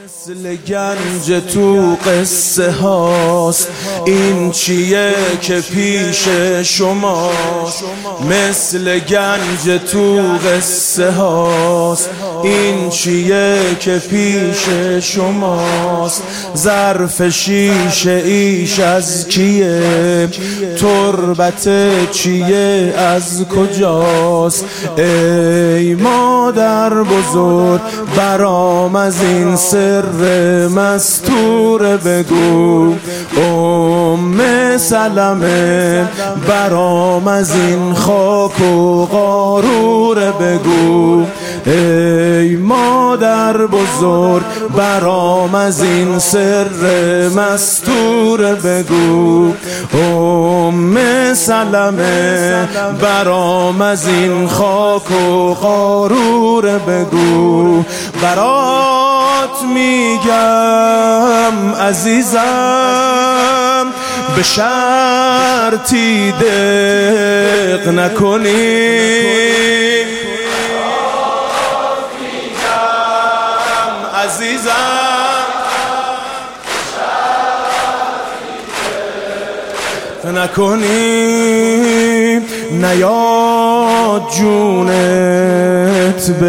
مثل گنج تو قصه هاست، این چیه که پیش شماست. مثل گنج تو قصه هاست، این چیه که پیش شماست. ظرف شیشه ایش از کیه، تربت چیه از کجاست. ای مادر بزرگ برام از این سر مستور بگو. سلمه برام از این خاک و قارور بگو. ای مادر بزرگ برام از این سر مستور بگو. سلمه برام از این خاک و قارور بگو. برات میگم عزیزم، به شرطی دق نکنی. برات میگم عزیزم، به شرطی دق نکنی. نیاد جونت به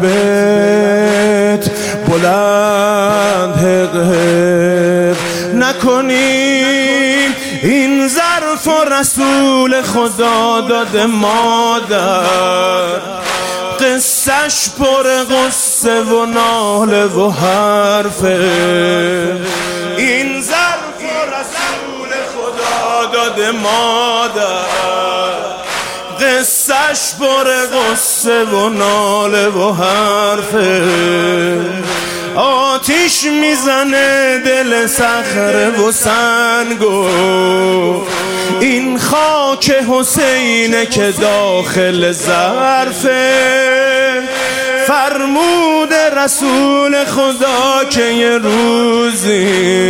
لبت بلند حق حق نکنی. این ظرف و رسول خدا داده مادر، قصهش پر غصه و ناله و حرفه. این ظرف و رسول خدا داده مادر، قصهش پر غصه و ناله و حرفه. آتیش میزنه دل صخره و سنگو، این خاک حسینه که داخل ظرفه. فرمود رسول خدا که یه روزی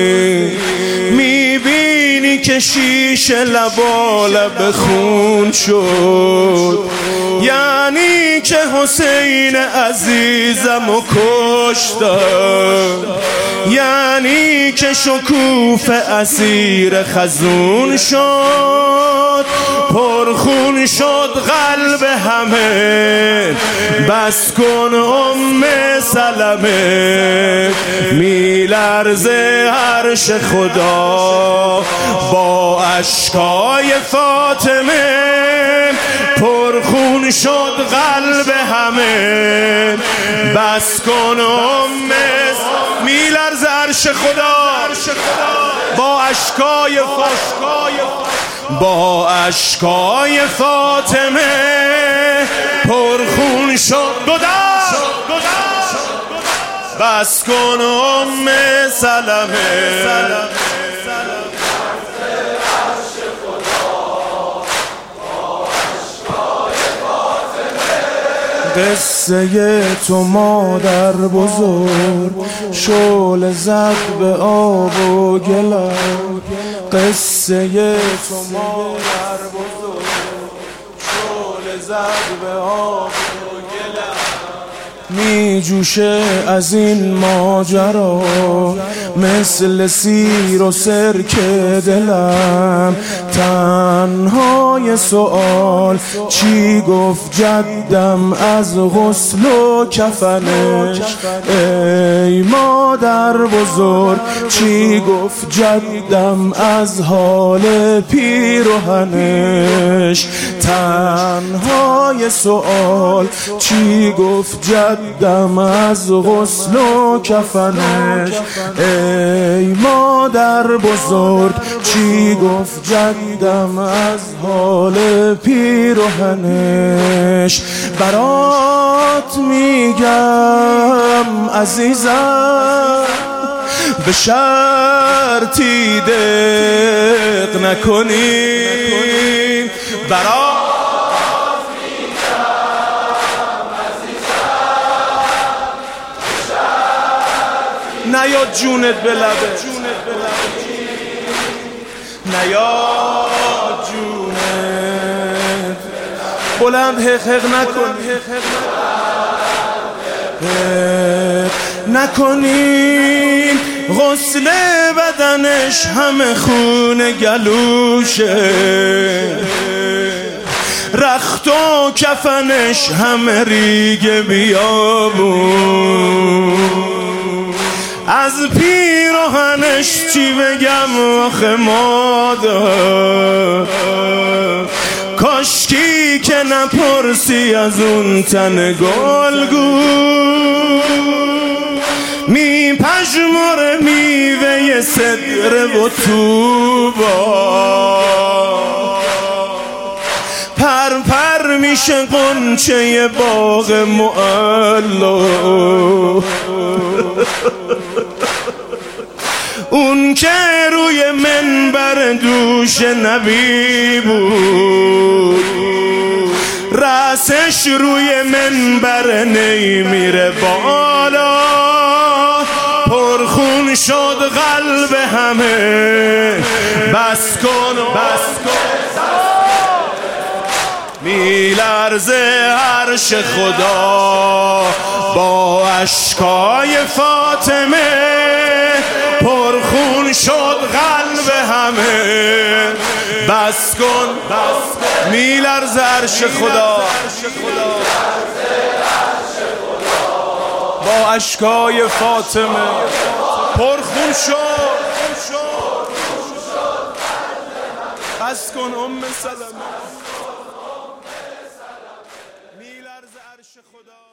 میبینی که شیشه لبالب خون شد، یعنی که حسین عزیزم و کشتن، یعنی که شکوف اسیر خزون شد. پرخون شد قلب همه، بس کن سلمه. میلرزه عرش خدا با اشکای فاطمه. پرخون شد قلب همه، بس کن میلرزه عرش خدا با اشکای فاطمه. پرخون شد بس کن سلمه. قصه تو مادر بزرگ شعله زد به آب و گلم. قصه تو مادر بزرگ شعله زد به آب و گلم. می جوشه از این ماجرا مثل سیر و سرکه دلم. تنهای سؤال چی گفت جدم از غسل و کفنش. ای مادر بزرگ چی گفت جدم از حال پیرهنش. تنهای سؤال چی گفت جدم از غسل و کفنش. ای مادر بزرگ چی گفت جدم از حال پیرهنش. برات میگم عزیزم، به شرطی دق نکنی. برات نیاد جونت به لبه، نیاد جونت بلند حق حق نکن. نکنین غسل بدنش همه خون گلوشه، رخت و کفنش همه ریگ بیابون، از پیراهنش چی بگم آخه مادر، کاشکی که نپرسی از اون تن گلگون، میپژمره میوه سدره و طوبا، پر میشه غنچه باغ معلا، اون که روی منبر دوش نبی بود، رأسش روی منبر نمیره بالا، پرخون شد قلب همه، بس کن میلرزه عرش خدا با اشکای فاطمه، پرخون شد قلب همه، بس کن میلرزه عرش خدا با اشکای فاطمه، پرخون شد، بس کن سلمه میلرزه عرش خدا.